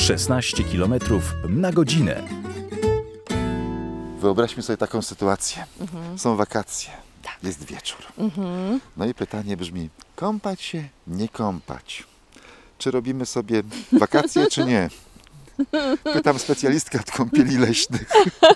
16 km na godzinę. Wyobraźmy sobie taką sytuację. Są wakacje, jest wieczór. No i pytanie brzmi, kąpać się, nie kąpać? Czy robimy sobie wakacje, czy nie? Pytam specjalistkę od kąpieli leśnych.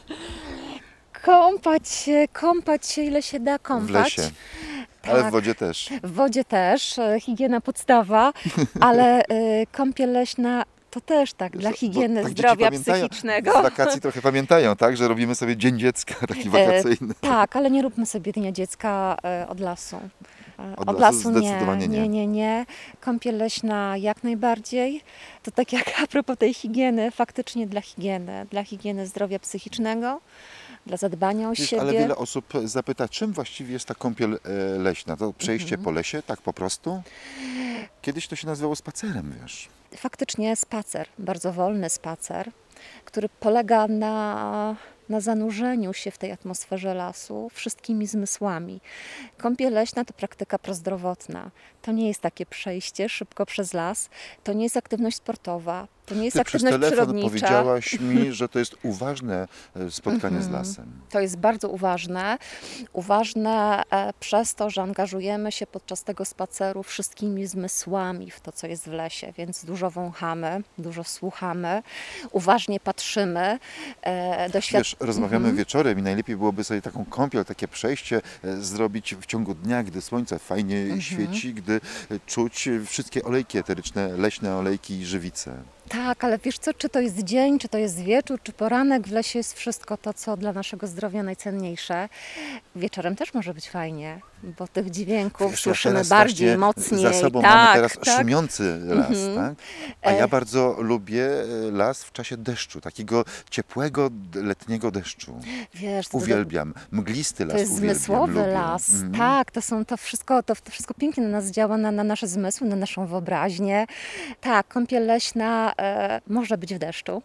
Kąpać się ile się da kąpać. W lesie, ale Tak. w wodzie też. W wodzie też, higiena podstawa, ale kąpiel leśna to też tak, dla higieny tak dzieci zdrowia pamiętają, psychicznego. Z wakacji trochę pamiętają, tak? Że robimy sobie Dzień Dziecka, taki wakacyjny. Tak, ale nie róbmy sobie Dnia Dziecka od lasu. Od lasu zdecydowanie nie. nie. Kąpiel leśna jak najbardziej. To tak jak a propos tej higieny, faktycznie dla higieny zdrowia psychicznego, dla zadbania o Wiesz, siebie. ale wiele osób zapyta, czym właściwie jest ta kąpiel leśna? To przejście po lesie, tak po prostu? Kiedyś to się nazywało spacerem, wiesz. Faktycznie spacer, bardzo wolny spacer, który polega na zanurzeniu się w tej atmosferze lasu wszystkimi zmysłami. Kąpiel leśna to praktyka prozdrowotna. To nie jest takie przejście szybko przez las, to nie jest aktywność sportowa, to nie jest Ty przez aktywność telefon przyrodnicza. powiedziałaś mi, że to jest uważne spotkanie z lasem. To jest bardzo uważne. Uważne przez to, że angażujemy się podczas tego spaceru wszystkimi zmysłami w to, co jest w lesie, więc dużo wąchamy, dużo słuchamy, uważnie patrzymy, Wiesz, rozmawiamy wieczorem i najlepiej byłoby sobie taką kąpiel, takie przejście zrobić w ciągu dnia, gdy słońce fajnie świeci, gdy czuć wszystkie olejki eteryczne, leśne olejki i żywice. Tak, ale wiesz co, czy to jest dzień, czy to jest wieczór, czy poranek, w lesie jest wszystko to, co dla naszego zdrowia najcenniejsze. Wieczorem też może być fajnie, bo tych dźwięków Wiesz, słyszymy teraz bardziej, właśnie mocniej. Za sobą mamy teraz tak. szumiący las, tak? A ja bardzo lubię las w czasie deszczu, takiego ciepłego, letniego deszczu. Wiesz, to Uwielbiam. Mglisty las To jest uwielbiam, zmysłowy lubię. las, tak, to wszystko pięknie na nas działa, na nasze zmysły, na naszą wyobraźnię. Tak, kąpiel leśna może być w deszczu,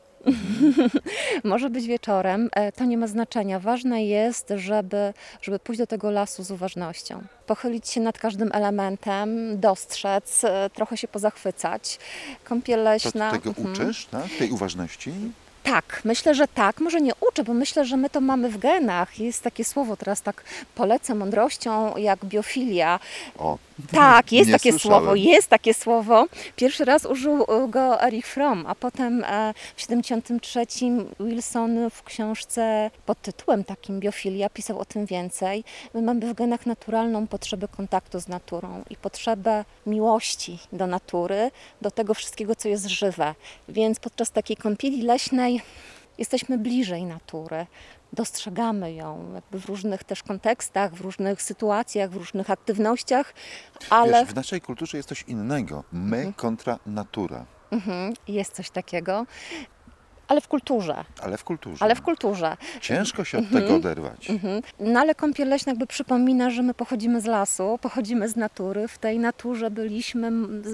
może być wieczorem, to nie ma znaczenia. Ważne jest, żeby pójść do tego lasu z uważnością. Pochylić się nad każdym elementem, dostrzec, trochę się pozachwycać. Kąpiel To leśna... ty tego uczysz, tak? Tej uważności? Tak, myślę, że tak. Może nie uczę, bo myślę, że my to mamy w genach. Jest takie słowo, teraz tak polecę mądrością, jak biofilia. O, Tak, jest nie takie słyszałem. słowo, jest takie słowo. Pierwszy raz użył go Erich Fromm, a potem w 73 Wilson w książce pod tytułem takim Biofilia pisał o tym więcej. My mamy w genach naturalną potrzebę kontaktu z naturą i potrzebę miłości do natury, do tego wszystkiego, co jest żywe. Więc podczas takiej kąpieli leśnej jesteśmy bliżej natury. Dostrzegamy ją jakby w różnych też kontekstach, w różnych sytuacjach, w różnych aktywnościach, ale Wiesz, w naszej kulturze jest coś innego. My kontra natura. jest coś takiego, ale w kulturze. Ale w kulturze. Ciężko się od tego oderwać. No ale kąpiel leśna jakby przypomina, że my pochodzimy z lasu, pochodzimy z natury, w tej naturze byliśmy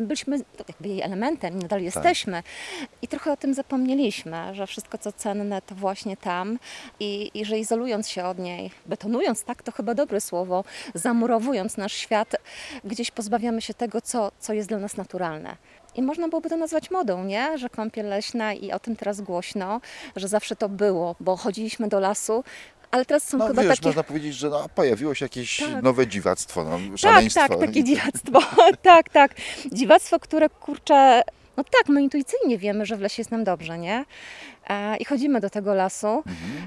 jakby jej elementem, nadal jesteśmy i trochę o tym zapomnieliśmy, że wszystko co cenne to właśnie tam i że izolując się od niej, betonując, tak to chyba dobre słowo, zamurowując nasz świat, gdzieś pozbawiamy się tego, co jest dla nas naturalne. I można byłoby to nazwać modą, nie? Że kąpiel leśna i o tym teraz głośno, że zawsze to było, bo chodziliśmy do lasu, ale teraz są chyba wiesz, takie... można powiedzieć, że pojawiło się jakieś Tak. nowe dziwactwo, szaleństwo. Tak, takie dziwactwo. tak. Dziwactwo, które kurczę... No tak, my intuicyjnie wiemy, że w lesie jest nam dobrze, nie? I chodzimy do tego lasu.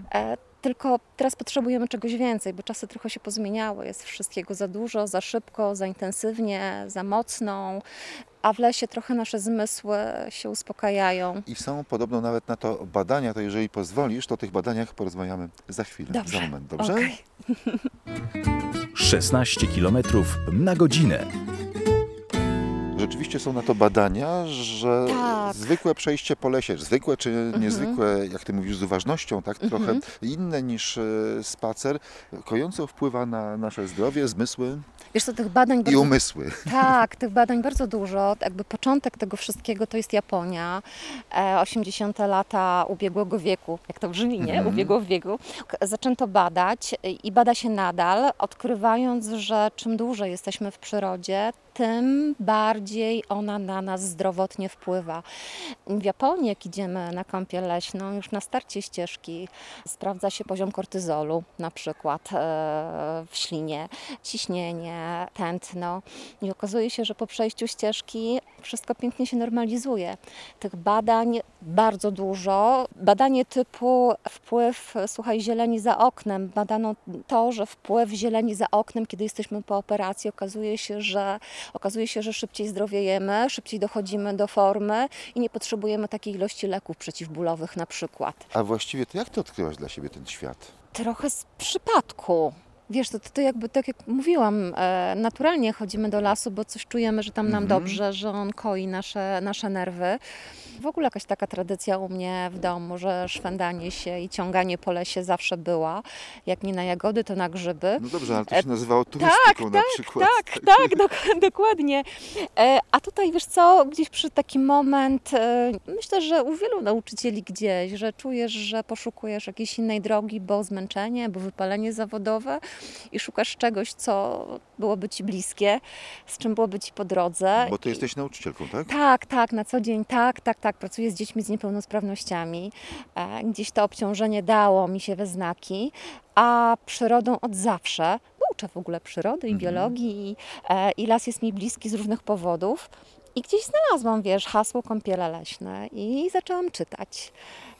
Tylko teraz potrzebujemy czegoś więcej, bo czasy trochę się pozmieniały. Jest wszystkiego za dużo, za szybko, za intensywnie, za mocno. A w lesie trochę nasze zmysły się uspokajają. I są podobno nawet na to badania, to jeżeli pozwolisz, to o tych badaniach porozmawiamy za chwilę, Dobrze. za moment, dobrze? Okej. 16 km na godzinę. Rzeczywiście są na to badania, że Tak. zwykłe przejście po lesie, zwykłe czy niezwykłe, jak ty mówisz, z uważnością, tak trochę inne niż spacer, kojąco wpływa na nasze zdrowie, zmysły Wiesz co, tych badań i bardzo... umysły. Tak, tych badań bardzo dużo. Jakby początek tego wszystkiego to jest Japonia. 80. lata ubiegłego wieku, jak to brzmi, nie? Ubiegłego wieku. Zaczęto badać i bada się nadal, odkrywając, że czym dłużej jesteśmy w przyrodzie, tym bardziej ona na nas zdrowotnie wpływa. W Japonii, jak idziemy na kąpiel leśną, już na starcie ścieżki sprawdza się poziom kortyzolu, na przykład w ślinie, ciśnienie, tętno. I okazuje się, że po przejściu ścieżki wszystko pięknie się normalizuje. Tych badań bardzo dużo. Badanie typu wpływ, słuchaj, zieleni za oknem. Badano to, że wpływ zieleni za oknem, kiedy jesteśmy po operacji, okazuje się, że szybciej zdrowiejemy, szybciej dochodzimy do formy i nie potrzebujemy takiej ilości leków przeciwbólowych na przykład. A właściwie to jak ty odkryłaś dla siebie ten świat? Trochę z przypadku. Wiesz, to jakby tak jak mówiłam, naturalnie chodzimy do lasu, bo coś czujemy, że tam nam dobrze, że on koi nasze nerwy. W ogóle jakaś taka tradycja u mnie w domu, że szwendanie się i ciąganie po lesie zawsze była. Jak nie na jagody, to na grzyby. No dobrze, ale to się nazywało turystyką na przykład. Dokładnie. A tutaj, wiesz co, gdzieś przy taki moment, myślę, że u wielu nauczycieli gdzieś, że czujesz, że poszukujesz jakiejś innej drogi, bo zmęczenie, bo wypalenie zawodowe i szukasz czegoś, co byłoby Ci bliskie, z czym byłoby Ci po drodze. Bo ty jesteś nauczycielką, tak? Tak, na co dzień, tak. Pracuję z dziećmi z niepełnosprawnościami. Gdzieś to obciążenie dało mi się we znaki, a przyrodą od zawsze, bo uczę w ogóle przyrody i biologii i las jest mi bliski z różnych powodów. I gdzieś znalazłam, wiesz, hasło kąpiele leśne i zaczęłam czytać.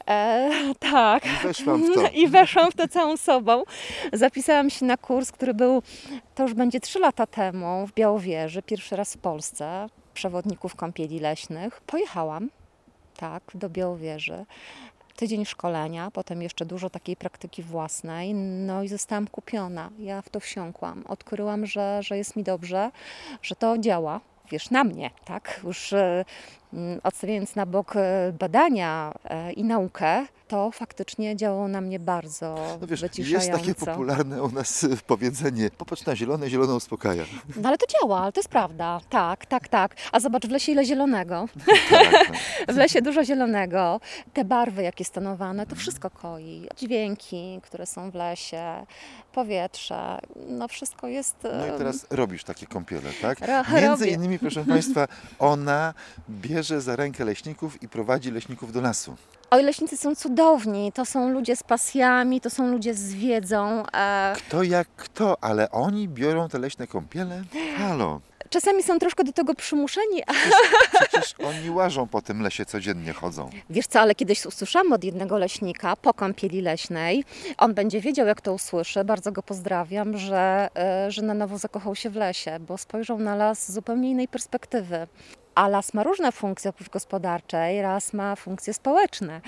Tak. I weszłam w to. I weszłam w to całą sobą. Zapisałam się na kurs, który był, to już będzie 3 lata temu w Białowieży, pierwszy raz w Polsce, przewodników kąpieli leśnych. Pojechałam, tak, do Białowieży. Tydzień szkolenia, potem jeszcze dużo takiej praktyki własnej, no i zostałam kupiona. Ja w to wsiąkłam. Odkryłam, że jest mi dobrze, że to działa. Wiesz, na mnie, tak? Już odstawiając na bok badania i naukę, to faktycznie działało na mnie bardzo No wiesz, wyciszająco. jest takie popularne u nas powiedzenie: popatrz na zielone, zielone uspokaja. No ale to działa, ale to jest prawda. Tak. A zobacz, w lesie ile zielonego. Tak. W lesie dużo zielonego. Te barwy, jakie stanowane, to wszystko koi. Dźwięki, które są w lesie, powietrze, no wszystko jest... No i teraz robisz takie kąpiele, tak? Robię. Między innymi, proszę Państwa, ona bierze za rękę leśników i prowadzi leśników do lasu. Oj, leśnicy są cudowni, to są ludzie z pasjami, to są ludzie z wiedzą. Kto jak kto, ale oni biorą te leśne kąpiele? Halo, Czasami są troszkę do tego przymuszeni, a przecież oni łażą po tym lesie, codziennie chodzą. wiesz co, ale kiedyś usłyszałam od jednego leśnika po kąpieli leśnej, on będzie wiedział, jak to usłyszy, bardzo go pozdrawiam, że na nowo zakochał się w lesie, bo spojrzał na las z zupełnie innej perspektywy. A las ma różne funkcje oprócz gospodarczej, las ma funkcje społeczne.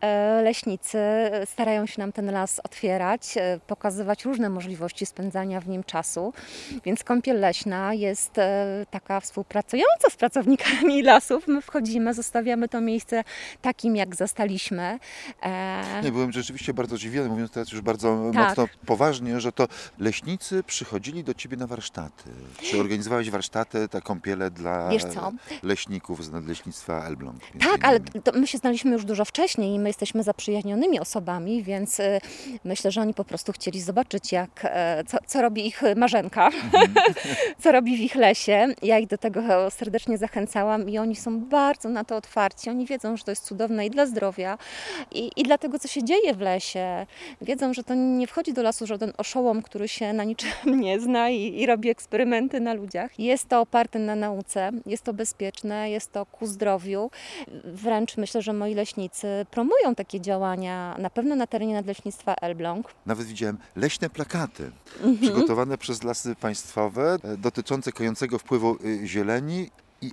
Leśnicy starają się nam ten las otwierać, pokazywać różne możliwości spędzania w nim czasu, więc kąpiel leśna jest taka współpracująca z pracownikami lasów. My wchodzimy, zostawiamy to miejsce takim, jak zastaliśmy. Nie, byłem rzeczywiście bardzo zdziwiony, mówiąc teraz już bardzo Tak. mocno poważnie, że to leśnicy przychodzili do Ciebie na warsztaty. Czy organizowałeś warsztaty, te kąpiele dla Wiesz co? leśników z Nadleśnictwa Elbląg? między Tak, ale innymi? to my się znaliśmy już dużo wcześniej i my jesteśmy zaprzyjaźnionymi osobami, więc myślę, że oni po prostu chcieli zobaczyć, co robi ich Marzenka, co robi w ich lesie. Ja ich do tego serdecznie zachęcałam i oni są bardzo na to otwarci. Oni wiedzą, że to jest cudowne i dla zdrowia, i dla tego, co się dzieje w lesie. Wiedzą, że to nie wchodzi do lasu żaden oszołom, który się na niczym nie zna i robi eksperymenty na ludziach. Jest to oparte na nauce, jest to bezpieczne, jest to ku zdrowiu. Wręcz myślę, że moi leśnicy promują takie działania, na pewno na terenie Nadleśnictwa Elbląg. Nawet widziałem leśne plakaty przygotowane przez Lasy Państwowe dotyczące kojącego wpływu zieleni i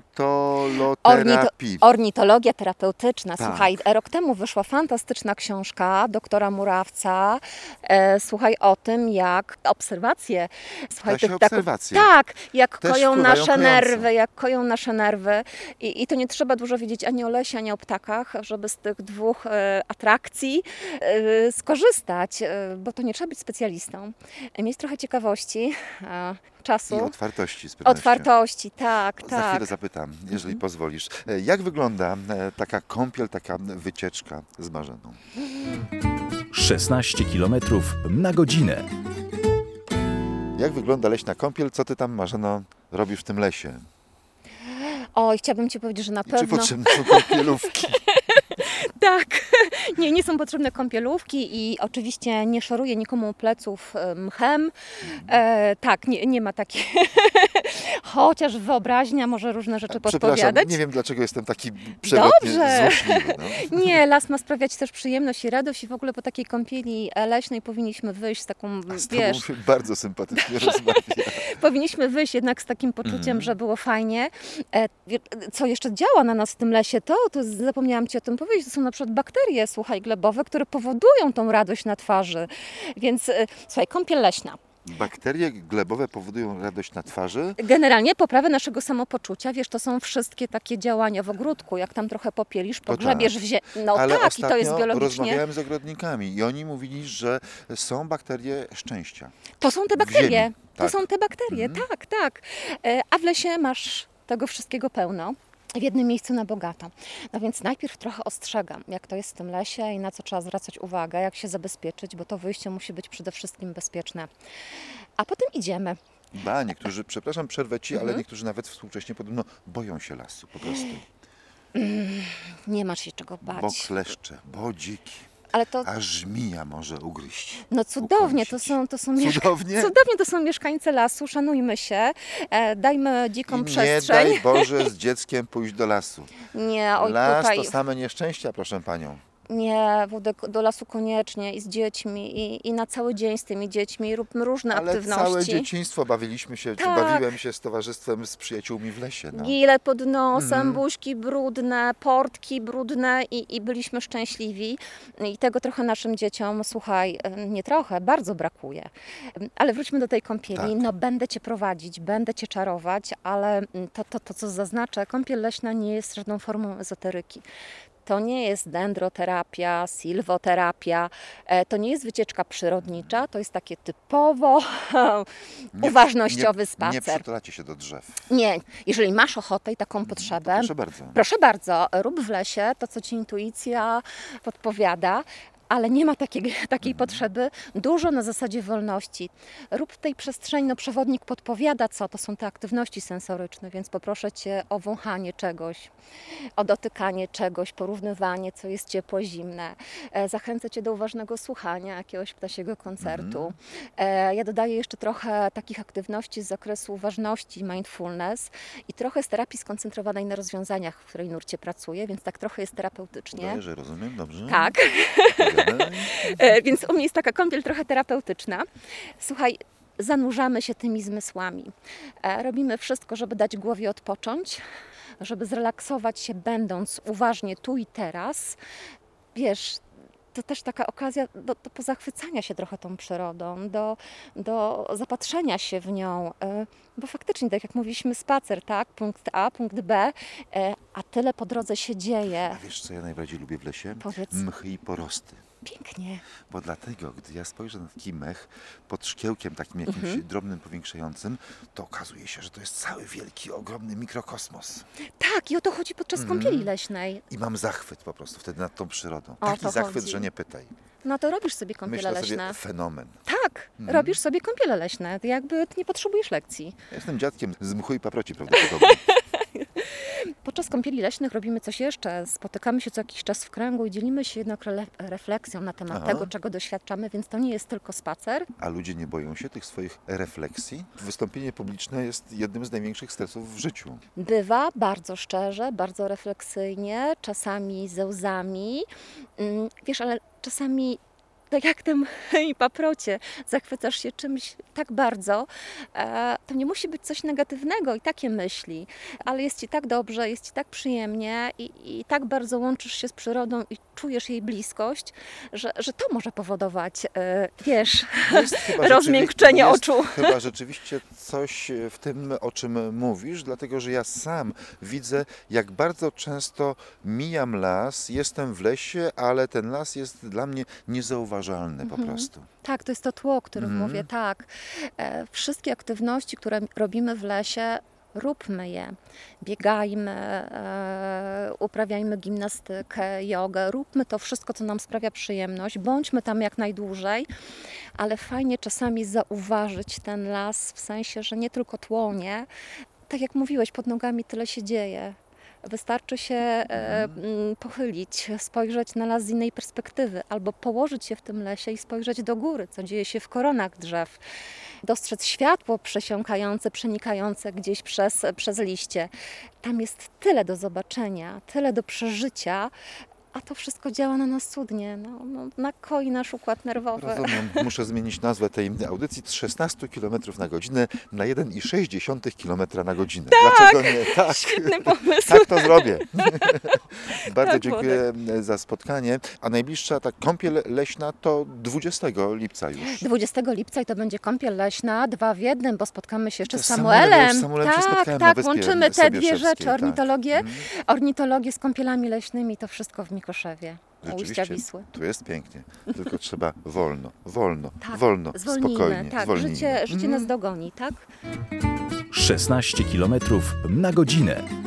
ornitoloterapii. Ornitologia terapeutyczna. Tak. Słuchaj, rok temu wyszła fantastyczna książka doktora Murawca. Słuchaj o tym, jak obserwacje. Słuchaj, obserwacje. Tak, jak Też koją wpływają nasze kojąco. nerwy, jak koją nasze nerwy. I to nie trzeba dużo wiedzieć ani o lesie, ani o ptakach, żeby z tych dwóch atrakcji skorzystać, bo to nie trzeba być specjalistą. Mieć trochę ciekawości, czasu. I otwartości z pewnością. Otwartości, tak. Za chwilę zapytam, jeżeli pozwolisz. Jak wygląda taka kąpiel, taka wycieczka z Marzeną? 16 km na godzinę. Jak wygląda leśna kąpiel? Co ty tam, Marzeno, robisz w tym lesie? Oj, chciałabym Ci powiedzieć, że na I czy pewno... potrzebne są kąpielówki? Tak, nie są potrzebne kąpielówki i oczywiście nie szoruję nikomu pleców mchem. Tak, nie ma takiej... Chociaż wyobraźnia może różne rzeczy Przepraszam, podpowiadać. nie wiem dlaczego jestem taki przewrotnie Dobrze. złośliwy. No. Nie, las ma sprawiać też przyjemność i radość i w ogóle po takiej kąpieli leśnej powinniśmy wyjść z taką, A z tobą wiesz, się bardzo sympatycznie rozmawia. powinniśmy wyjść jednak z takim poczuciem, że było fajnie. Co jeszcze działa na nas w tym lesie, to zapomniałam Ci o tym powiedzieć, to są na przykład bakterie, słuchaj, glebowe, które powodują tą radość na twarzy. Więc słuchaj, kąpiel leśna. Bakterie glebowe powodują radość na twarzy. Generalnie poprawę naszego samopoczucia, wiesz, to są wszystkie takie działania w ogródku, jak tam trochę popielisz, pogrzebiesz w ziemi. No Ale tak, i to jest ostatnio biologicznie. rozmawiałem z ogrodnikami i oni mówili, że są bakterie szczęścia. To są te w bakterie. ziemi, To tak. są te bakterie, tak. A w lesie masz tego wszystkiego pełno. W jednym miejscu na bogato. No więc najpierw trochę ostrzegam, jak to jest w tym lesie i na co trzeba zwracać uwagę, jak się zabezpieczyć, bo to wyjście musi być przede wszystkim bezpieczne. A potem idziemy. Ba, niektórzy, przepraszam, przerwę ci, ale niektórzy nawet współcześnie podobno boją się lasu po prostu. Nie masz się czego bać. Bo kleszcze, bo dziki, Ale to a żmija może ugryźć. no cudownie, to ukąsić. są Cudownie? cudownie to są mieszkańcy lasu, szanujmy się, dajmy dziką I nie przestrzeń. daj Boże z dzieckiem pójść do lasu. Nie, oj Las tutaj. to same nieszczęścia, proszę panią. Nie, Wódek, do lasu koniecznie i z dziećmi i na cały dzień z tymi dziećmi róbmy różne Ale aktywności. całe dzieciństwo bawiliśmy się, czy Tak. bawiłem się z towarzystwem, z przyjaciółmi w lesie. No. Gile pod nosem, buźki brudne, portki brudne i byliśmy szczęśliwi. I tego trochę naszym dzieciom, słuchaj, nie trochę, bardzo brakuje. Ale wróćmy do tej kąpieli. Tak. No będę Cię prowadzić, będę Cię czarować, ale to co zaznaczę, kąpiel leśna nie jest żadną formą ezoteryki. To nie jest dendroterapia, silwoterapia, to nie jest wycieczka przyrodnicza, to jest takie typowo uważnościowy Nie spacer. przytulacie się do drzew. Nie, jeżeli masz ochotę i taką potrzebę, Proszę bardzo. rób w lesie to, co Ci intuicja podpowiada, ale nie ma takiej potrzeby. Dużo na zasadzie wolności. Rób w tej przestrzeni, no przewodnik podpowiada co, to są te aktywności sensoryczne, więc poproszę Cię o wąchanie czegoś, o dotykanie czegoś, porównywanie, co jest ciepłe, zimne. Zachęcę Cię do uważnego słuchania jakiegoś ptasiego koncertu. Ja dodaję jeszcze trochę takich aktywności z zakresu uważności, mindfulness i trochę z terapii skoncentrowanej na rozwiązaniach, w której nurcie pracuję, więc tak trochę jest terapeutycznie. Daję, że rozumiem, dobrze? Tak. Gadaj. Więc u mnie jest taka kąpiel trochę terapeutyczna. Słuchaj, zanurzamy się tymi zmysłami. Robimy wszystko, żeby dać głowie odpocząć, żeby zrelaksować się, będąc uważnie tu i teraz. Wiesz, to też taka okazja do pozachwycania się trochę tą przyrodą, do zapatrzenia się w nią. Bo faktycznie, tak jak mówiliśmy, spacer, tak? Punkt A, punkt B, a tyle po drodze się dzieje. A wiesz, co ja najbardziej lubię w lesie? Powiedz. Mchy i porosty. Pięknie. Bo dlatego, gdy ja spojrzę na taki mech pod szkiełkiem takim jakimś drobnym, powiększającym, to okazuje się, że to jest cały wielki, ogromny mikrokosmos. Tak, i o to chodzi podczas kąpieli leśnej. I mam zachwyt po prostu wtedy nad tą przyrodą. O Taki to zachwyt, chodzi. że nie pytaj. No to robisz sobie kąpiele Myślę leśne. sobie, fenomen. Tak, robisz sobie kąpiele leśne. Ty jakby nie potrzebujesz lekcji. Ja jestem dziadkiem z mchu i paproci prawdopodobnie. Podczas kąpieli leśnych robimy coś jeszcze. Spotykamy się co jakiś czas w kręgu i dzielimy się jednak refleksją na temat Aha. tego, czego doświadczamy, więc to nie jest tylko spacer. A ludzie nie boją się tych swoich refleksji? Wystąpienie publiczne jest jednym z największych stresów w życiu. Bywa bardzo szczerze, bardzo refleksyjnie, czasami ze łzami. Wiesz, ale czasami tak jak tym i paprocie zachwycasz się czymś tak bardzo, to nie musi być coś negatywnego i takie myśli, ale jest Ci tak dobrze, jest Ci tak przyjemnie i tak bardzo łączysz się z przyrodą i czujesz jej bliskość, że to może powodować, wiesz, Jest chyba rozmiękczenie jest oczu. Chyba rzeczywiście coś w tym, o czym mówisz, dlatego że ja sam widzę, jak bardzo często mijam las, jestem w lesie, ale ten las jest dla mnie niezauważalny po prostu. Tak, to jest to tło, o którym mówię, tak. Wszystkie aktywności, które robimy w lesie, róbmy je. Biegajmy, uprawiajmy gimnastykę, jogę, róbmy to wszystko, co nam sprawia przyjemność, bądźmy tam jak najdłużej, ale fajnie czasami zauważyć ten las w sensie, że nie tylko tłonie. Tak jak mówiłeś, pod nogami tyle się dzieje. Wystarczy się pochylić, spojrzeć na las z innej perspektywy, albo położyć się w tym lesie i spojrzeć do góry, co dzieje się w koronach drzew. Dostrzec światło przesiąkające, przenikające gdzieś przez liście. Tam jest tyle do zobaczenia, tyle do przeżycia, a to wszystko działa na nas cudnie. Nakoi nasz układ nerwowy. Rozumiem, muszę zmienić nazwę tej audycji z 16 km na godzinę na 1,6 km na godzinę. Dlaczego nie? Tak. Świetny pomysł. Tak to zrobię. Bardzo Tak, dziękuję za spotkanie. A najbliższa ta kąpiel leśna to 20 lipca już. 20 lipca i to będzie kąpiel leśna, 2 w 1, bo spotkamy się jeszcze To z z Samuelem, ja już z Samuelem. Samuelem się spotkałem na Tak, Wyspie łączymy te dwie Sobieszewskiej, rzeczy, tak. ornitologię z kąpielami leśnymi, to wszystko w Mikoszewie, u ujścia Rzeczywiście, Wisły. tu jest pięknie, tylko trzeba wolno, Tak, wolno, zwolnijmy, spokojnie, tak, zwolnijmy. życie nas dogoni, tak? 16 km na godzinę.